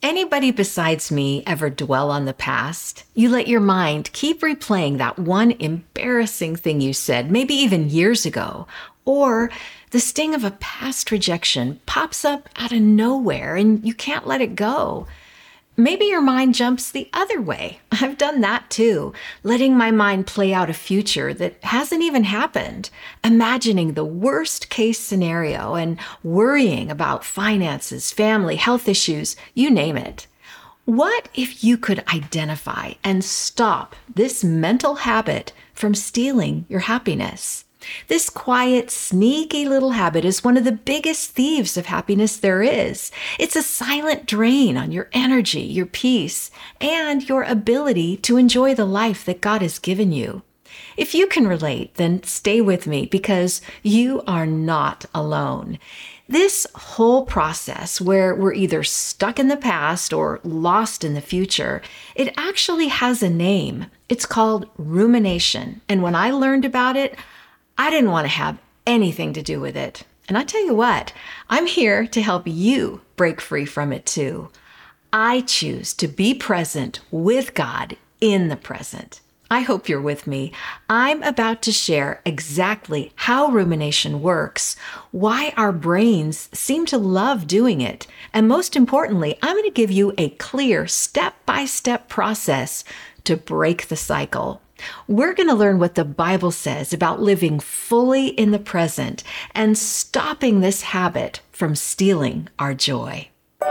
Anybody besides me ever dwell on the past? You let your mind keep replaying that one embarrassing thing you said, maybe even years ago. Or the sting of a past rejection pops up out of nowhere and you can't let it go. Maybe your mind jumps the other way. I've done that too, letting my mind play out a future that hasn't even happened, imagining the worst case scenario and worrying about finances, family, health issues, you name it. What if you could identify and stop this mental habit from stealing your happiness? This quiet, sneaky little habit is one of the biggest thieves of happiness there is. It's a silent drain on your energy, your peace, and your ability to enjoy the life that God has given you. If you can relate, then stay with me because you are not alone. This whole process where we're either stuck in the past or lost in the future, it actually has a name. It's called rumination. And when I learned about it, I didn't want to have anything to do with it. And I tell you what, I'm here to help you break free from it too. I choose to be present with God in the present. I hope you're with me. I'm about to share exactly how rumination works, why our brains seem to love doing it, and most importantly, I'm going to give you a clear step-by-step process to break the cycle. We're going to learn what the Bible says about living fully in the present and stopping this habit from stealing our joy.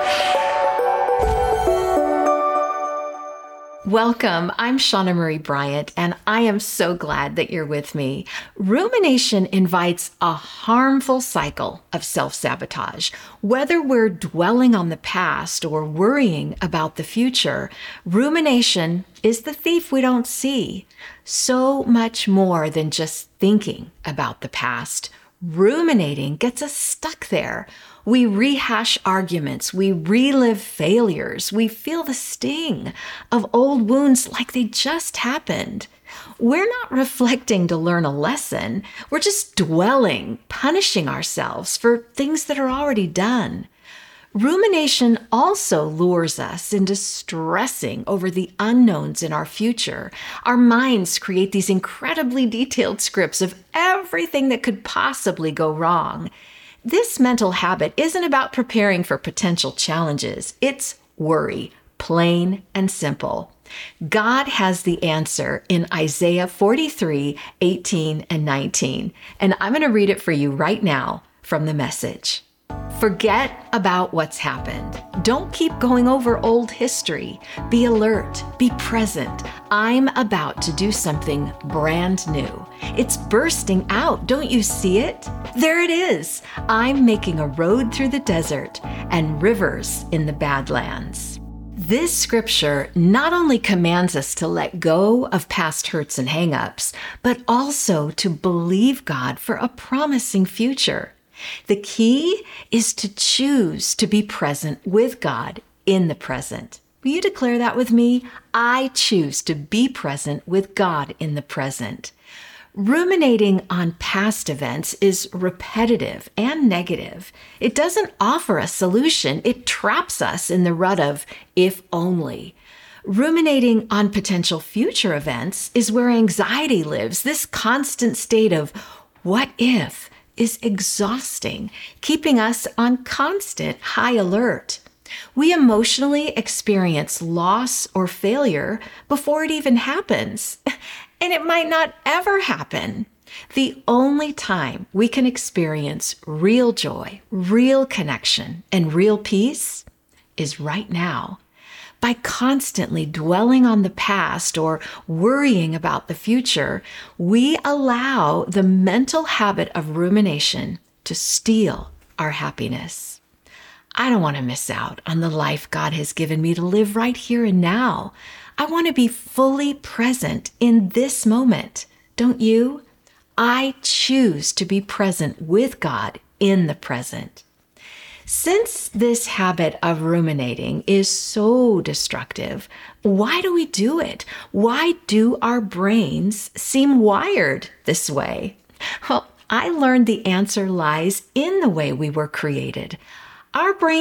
Welcome, I'm Shauna Marie Bryant, and I am so glad that you're with me. Rumination invites a harmful cycle of self-sabotage. Whether we're dwelling on the past or worrying about the future, rumination is the thief we don't see. So much more than just thinking about the past. Ruminating gets us stuck there. We rehash arguments, we relive failures, we feel the sting of old wounds like they just happened. We're not reflecting to learn a lesson, we're just dwelling, punishing ourselves for things that are already done. Rumination also lures us into stressing over the unknowns in our future. Our minds create these incredibly detailed scripts of everything that could possibly go wrong. This mental habit isn't about preparing for potential challenges. It's worry, plain and simple. God has the answer in Isaiah 43:18 and 19. And I'm going to read it for you right now from the Message. Forget about what's happened. Don't keep going over old history. Be alert. Be present. I'm about to do something brand new. It's bursting out. Don't you see it? There it is. I'm making a road through the desert and rivers in the Badlands. This scripture not only commands us to let go of past hurts and hang-ups, but also to believe God for a promising future. The key is to choose to be present with God in the present. Will you declare that with me? I choose to be present with God in the present. Ruminating on past events is repetitive and negative. It doesn't offer a solution. It traps us in the rut of if only. Ruminating on potential future events is where anxiety lives. This constant state of what if is exhausting, keeping us on constant high alert. We emotionally experience loss or failure before it even happens, and it might not ever happen. The only time we can experience real joy, real connection, and real peace is right now. By constantly dwelling on the past or worrying about the future, we allow the mental habit of rumination to steal our happiness. I don't want to miss out on the life God has given me to live right here and now. I want to be fully present in this moment. Don't you? I choose to be present with God in the present. Since this habit of ruminating is so destructive, why do we do it? Why do our brains seem wired this way? Well, I learned the answer lies in the way we were created. Our brains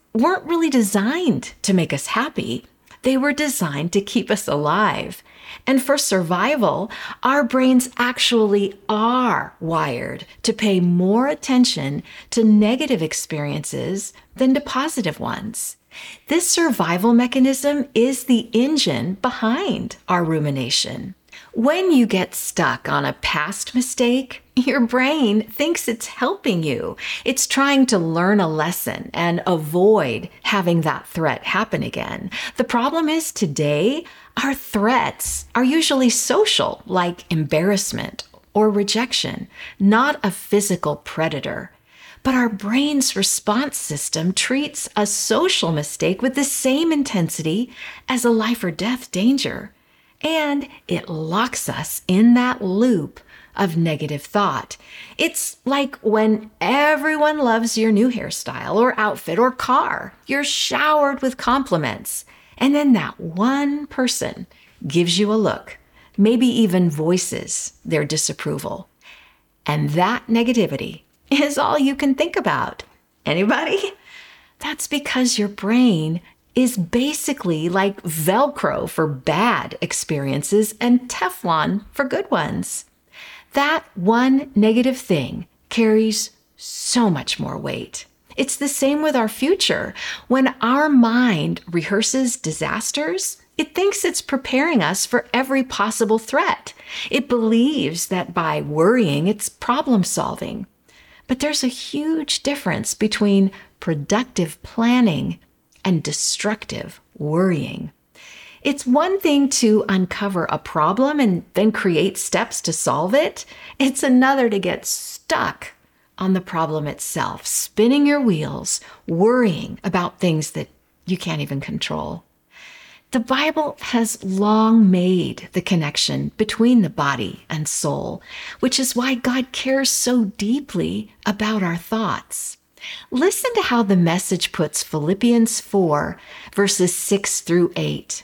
weren't really designed to make us happy. They were designed to keep us alive. And for survival, our brains actually are wired to pay more attention to negative experiences than to positive ones. This survival mechanism is the engine behind our rumination. When you get stuck on a past mistake, your brain thinks it's helping you. It's trying to learn a lesson and avoid having that threat happen again. The problem is today, our threats are usually social, like embarrassment or rejection, not a physical predator. But our brain's response system treats a social mistake with the same intensity as a life or death danger. And it locks us in that loop of negative thought. It's like when everyone loves your new hairstyle or outfit or car. You're showered with compliments. And then that one person gives you a look, maybe even voices their disapproval. And that negativity is all you can think about. Anybody? That's because your brain is basically like Velcro for bad experiences and Teflon for good ones. That one negative thing carries so much more weight. It's the same with our future. When our mind rehearses disasters, it thinks it's preparing us for every possible threat. It believes that by worrying, it's problem solving. But there's a huge difference between productive planning and destructive worrying. It's one thing to uncover a problem and then create steps to solve it. It's another to get stuck on the problem itself, spinning your wheels, worrying about things that you can't even control. The Bible has long made the connection between the body and soul, which is why God cares so deeply about our thoughts. Listen to how the Message puts Philippians 4, verses 6 through 8.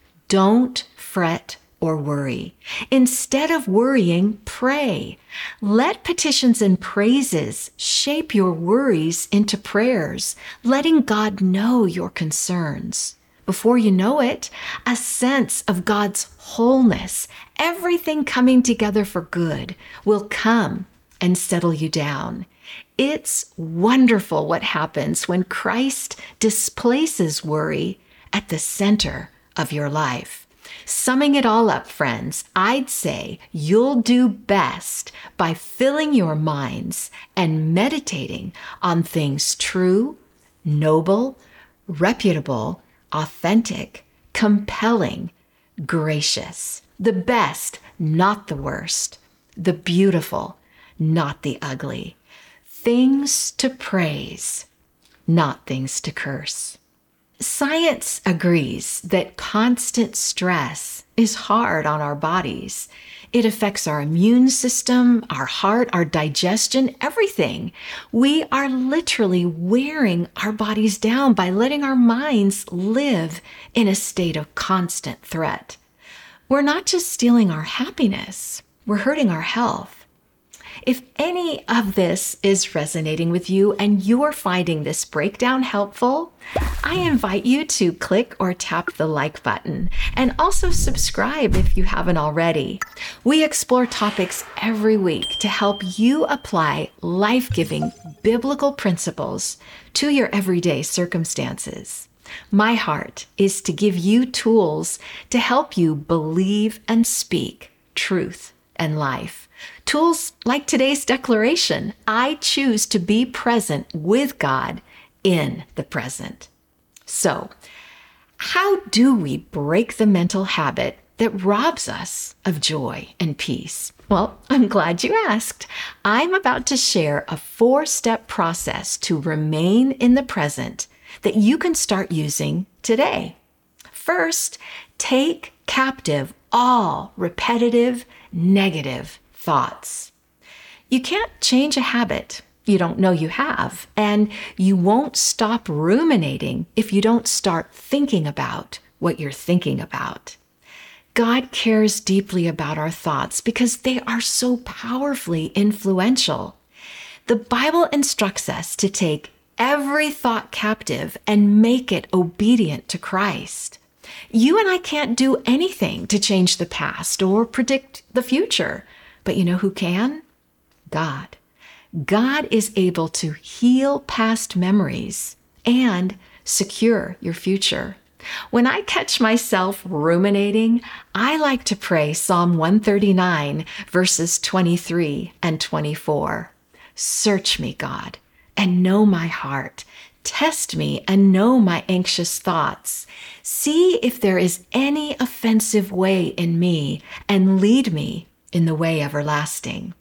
Don't fret or worry. Instead of worrying, pray. Let petitions and praises shape your worries into prayers, letting God know your concerns. Before you know it, a sense of God's wholeness, everything coming together for good, will come and settle you down. It's wonderful what happens when Christ displaces worry at the center of your life. Summing it all up, friends, I'd say you'll do best by filling your minds and meditating on things true, noble, reputable, authentic, compelling, gracious, the best, not the worst, the beautiful, not the ugly. Things to praise, not things to curse. Science agrees that constant stress is hard on our bodies. It affects our immune system, our heart, our digestion, everything. We are literally wearing our bodies down by letting our minds live in a state of constant threat. We're not just stealing our happiness, we're hurting our health. If any of this is resonating with you and you're finding this breakdown helpful, I invite you to click or tap the like button and also subscribe if you haven't already. We explore topics every week to help you apply life-giving biblical principles to your everyday circumstances. My heart is to give you tools to help you believe and speak truth and life. Tools like today's declaration, I choose to be present with God in the present. So, how do we break the mental habit that robs us of joy and peace? Well, I'm glad you asked. I'm about to share a 4-step process to remain in the present that you can start using today. First, take captive all repetitive, negative thoughts. You can't change a habit you don't know you have, and you won't stop ruminating if you don't start thinking about what you're thinking about. God cares deeply about our thoughts because they are so powerfully influential. The Bible instructs us to take every thought captive and make it obedient to Christ. You and I can't do anything to change the past or predict the future. But you know who can? God. God is able to heal past memories and secure your future. When I catch myself ruminating, I like to pray Psalm 139, verses 23 and 24. Search me, God, and know my heart. Test me and know my anxious thoughts. See if there is any offensive way in me, and lead me in the way everlasting.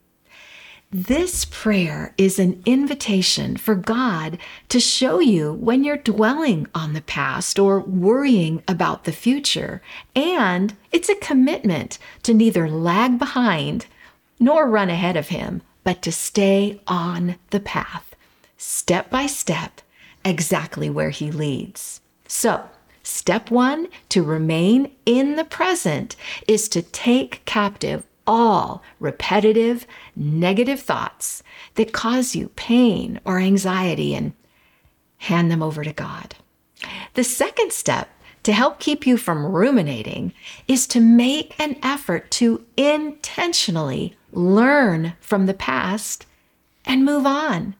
This prayer is an invitation for God to show you when you're dwelling on the past or worrying about the future. And it's a commitment to neither lag behind nor run ahead of Him, but to stay on the path, step by step, exactly where He leads. So, step one to remain in the present is to take captive all repetitive, negative thoughts that cause you pain or anxiety and hand them over to God. The second step to help keep you from ruminating is to make an effort to intentionally learn from the past and move on.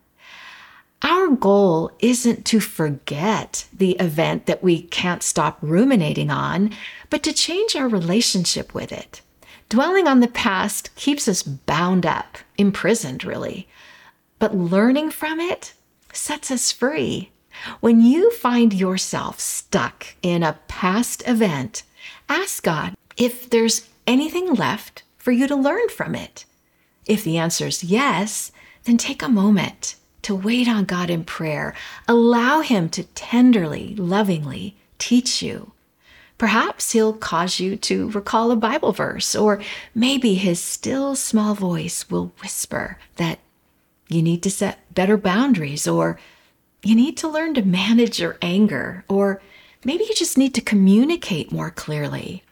Our goal isn't to forget the event that we can't stop ruminating on, but to change our relationship with it. Dwelling on the past keeps us bound up, imprisoned really, but learning from it sets us free. When you find yourself stuck in a past event, ask God if there's anything left for you to learn from it. If the answer is yes, then take a moment to wait on God in prayer. Allow Him to tenderly, lovingly teach you. Perhaps He'll cause you to recall a Bible verse, or maybe His still small voice will whisper that you need to set better boundaries, or you need to learn to manage your anger, or maybe you just need to communicate more clearly.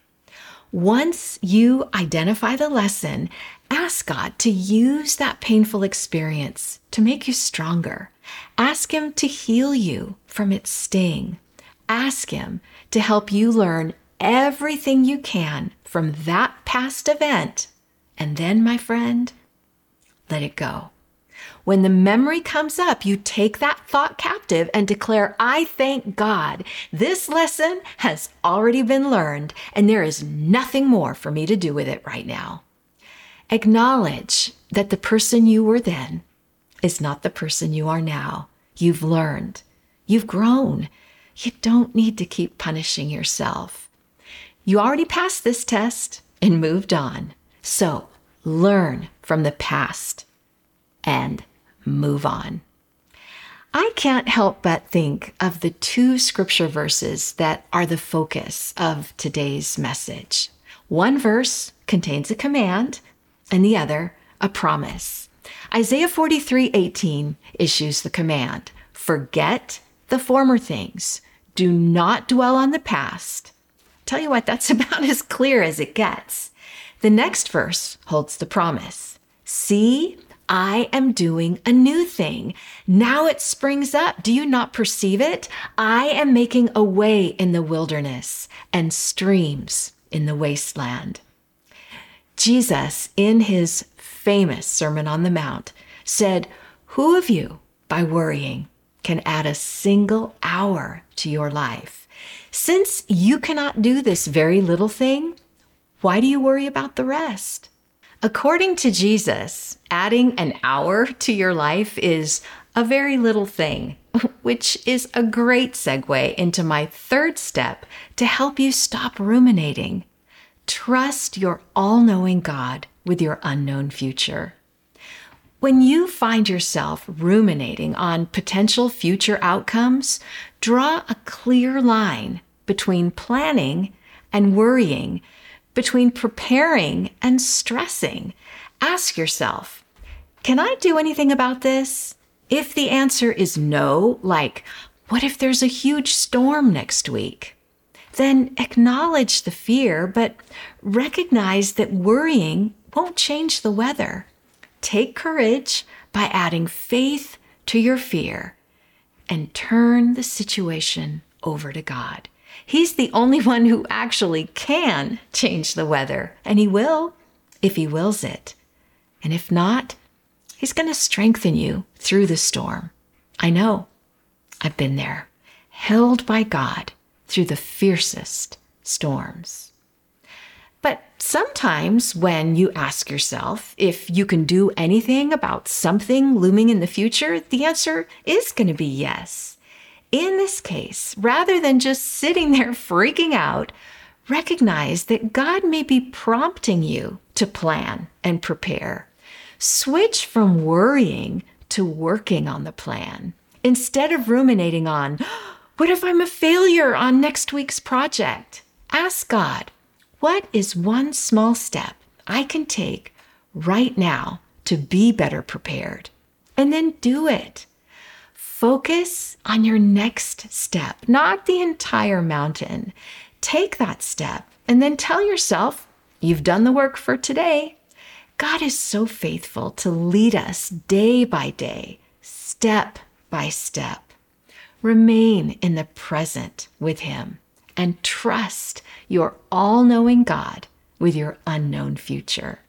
Once you identify the lesson, ask God to use that painful experience to make you stronger. Ask Him to heal you from its sting. Ask Him to help you learn everything you can from that past event. And then, my friend, let it go. When the memory comes up, you take that thought captive and declare, I thank God this lesson has already been learned and there is nothing more for me to do with it right now. Acknowledge that the person you were then is not the person you are now. You've learned. You've grown. You don't need to keep punishing yourself. You already passed this test and moved on. So learn from the past and move on. I can't help but think of the two scripture verses that are the focus of today's message. One verse contains a command and the other a promise. Isaiah 43:18 issues the command, forget the former things. Do not dwell on the past. Tell you what, that's about as clear as it gets. The next verse holds the promise. See, I am doing a new thing. Now it springs up. Do you not perceive it? I am making a way in the wilderness and streams in the wasteland. Jesus, in His famous Sermon on the Mount, said, who of you, by worrying, can add a single hour to your life? Since you cannot do this very little thing, why do you worry about the rest? According to Jesus, adding an hour to your life is a very little thing, which is a great segue into my third step to help you stop ruminating. Trust your all-knowing God with your unknown future. When you find yourself ruminating on potential future outcomes, draw a clear line between planning and worrying, between preparing and stressing. Ask yourself, can I do anything about this? If the answer is no, like, what if there's a huge storm next week? Then acknowledge the fear, but recognize that worrying won't change the weather. Take courage by adding faith to your fear. and turn the situation over to God. He's the only one who actually can change the weather, and He will if He wills it. And if not, He's going to strengthen you through the storm. I know. I've been there, held by God through the fiercest storms. But sometimes when you ask yourself if you can do anything about something looming in the future, the answer is going to be yes. In this case, rather than just sitting there freaking out, recognize that God may be prompting you to plan and prepare. Switch from worrying to working on the plan. Instead of ruminating on, what if I'm a failure on next week's project? Ask God, what is one small step I can take right now to be better prepared? And then do it. Focus on your next step, not the entire mountain. Take that step and then tell yourself, you've done the work for today. God is so faithful to lead us day by day, step by step. Remain in the present with Him and trust your all-knowing God with your unknown future.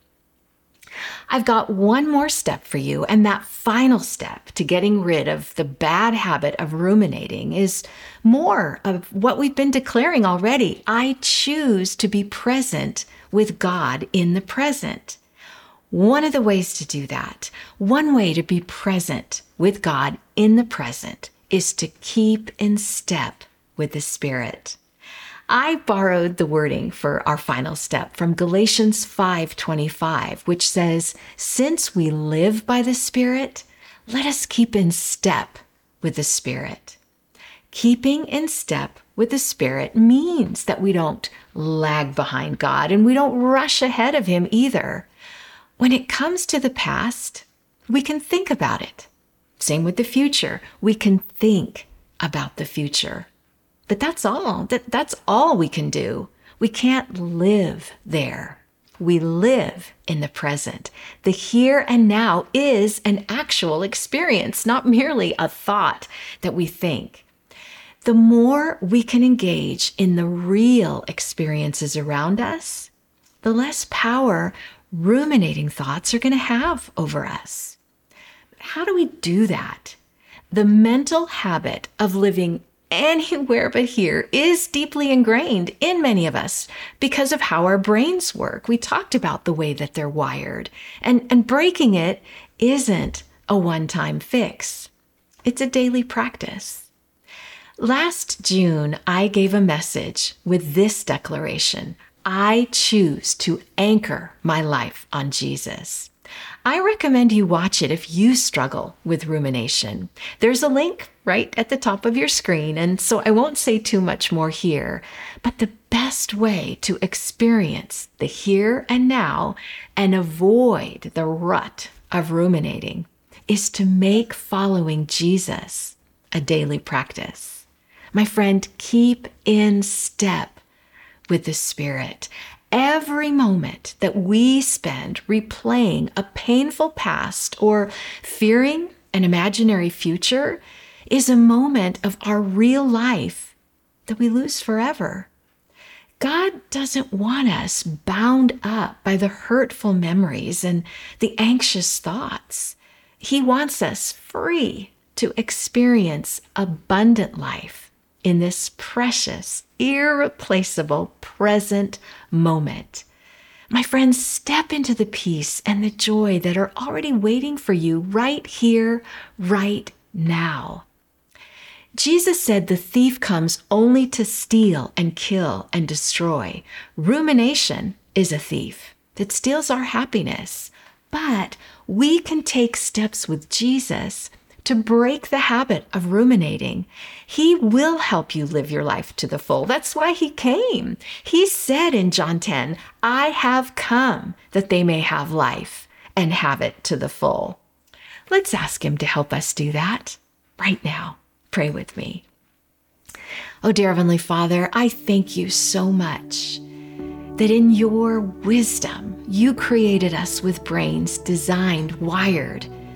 I've got one more step for you, and that final step to getting rid of the bad habit of ruminating is more of what we've been declaring already. I choose to be present with God in the present. One of the ways to do that, one way to be present with God in the present, is to keep in step with the Spirit. I borrowed the wording for our final step from Galatians 5:25, which says, since we live by the Spirit, let us keep in step with the Spirit. Keeping in step with the Spirit means that we don't lag behind God and we don't rush ahead of Him either. When it comes to the past, we can think about it. Same with the future. We can think about the future. But that's all. That's all we can do. We can't live there. We live in the present. The here and now is an actual experience, not merely a thought that we think. The more we can engage in the real experiences around us, the less power ruminating thoughts are going to have over us. How do we do that? The mental habit of living anywhere but here is deeply ingrained in many of us because of how our brains work. We talked about the way that they're wired, and breaking it isn't a one-time fix. It's a daily practice. Last June, I gave a message with this declaration: I choose to anchor my life on Jesus. I recommend you watch it if you struggle with rumination. There's a link right at the top of your screen, and so I won't say too much more here. But the best way to experience the here and now and avoid the rut of ruminating is to make following Jesus a daily practice. My friend, keep in step with the Spirit. Every moment that we spend replaying a painful past or fearing an imaginary future is a moment of our real life that we lose forever. God doesn't want us bound up by the hurtful memories and the anxious thoughts. He wants us free to experience abundant life in this precious, irreplaceable present moment. My friends, step into the peace and the joy that are already waiting for you right here, right now. Jesus said the thief comes only to steal and kill and destroy. Rumination is a thief that steals our happiness. But we can take steps with Jesus to break the habit of ruminating. He will help you live your life to the full. That's why He came. He said in John 10, I have come that they may have life and have it to the full. Let's ask Him to help us do that right now. Pray with me. Oh, dear Heavenly Father, I thank you so much that in your wisdom, you created us with brains designed, wired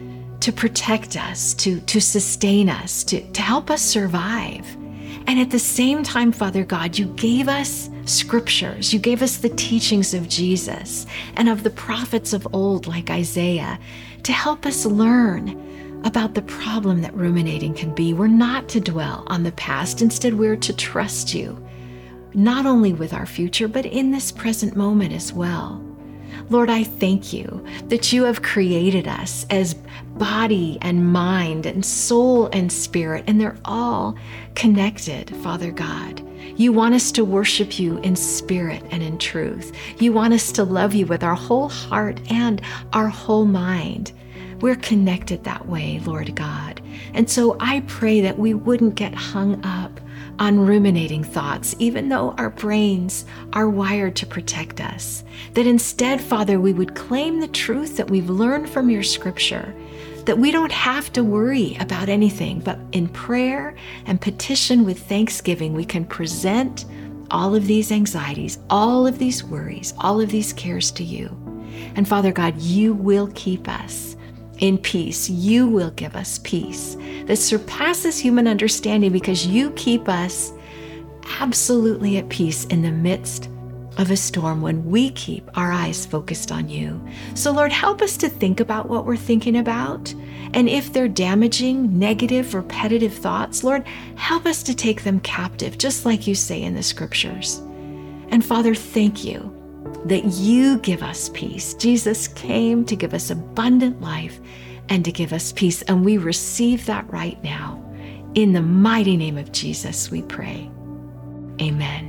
to protect us, to sustain us, to help us survive. And at the same time, Father God, you gave us scriptures. You gave us the teachings of Jesus and of the prophets of old, like Isaiah, to help us learn about the problem that ruminating can be. We're not to dwell on the past. Instead, we're to trust you, not only with our future, but in this present moment as well. Lord, I thank you that you have created us as body and mind and soul and spirit, and they're all connected, Father God. You want us to worship you in spirit and in truth. You want us to love you with our whole heart and our whole mind. We're connected that way, Lord God. And so I pray that we wouldn't get hung up on ruminating thoughts, even though our brains are wired to protect us. That instead, Father, we would claim the truth that we've learned from your scripture, that we don't have to worry about anything, but in prayer and petition with thanksgiving, we can present all of these anxieties, all of these worries, all of these cares to you. And Father God, you will keep us in peace. You will give us peace that surpasses human understanding, because you keep us absolutely at peace in the midst of a storm when we keep our eyes focused on you. So Lord, help us to think about what we're thinking about. And if they're damaging, negative, repetitive thoughts, Lord, help us to take them captive, just like you say in the scriptures. And Father, thank you that you give us peace. Jesus came to give us abundant life and to give us peace. And we receive that right now. In the mighty name of Jesus, we pray. Amen.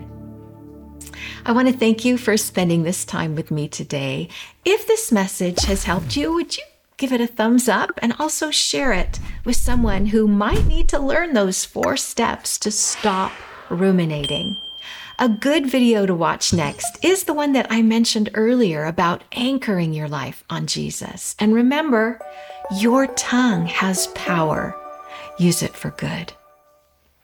I want to thank you for spending this time with me today. If this message has helped you, would you give it a thumbs up and also share it with someone who might need to learn those 4 steps to stop ruminating? A good video to watch next is the one that I mentioned earlier about anchoring your life on Jesus. And remember, your tongue has power. Use it for good.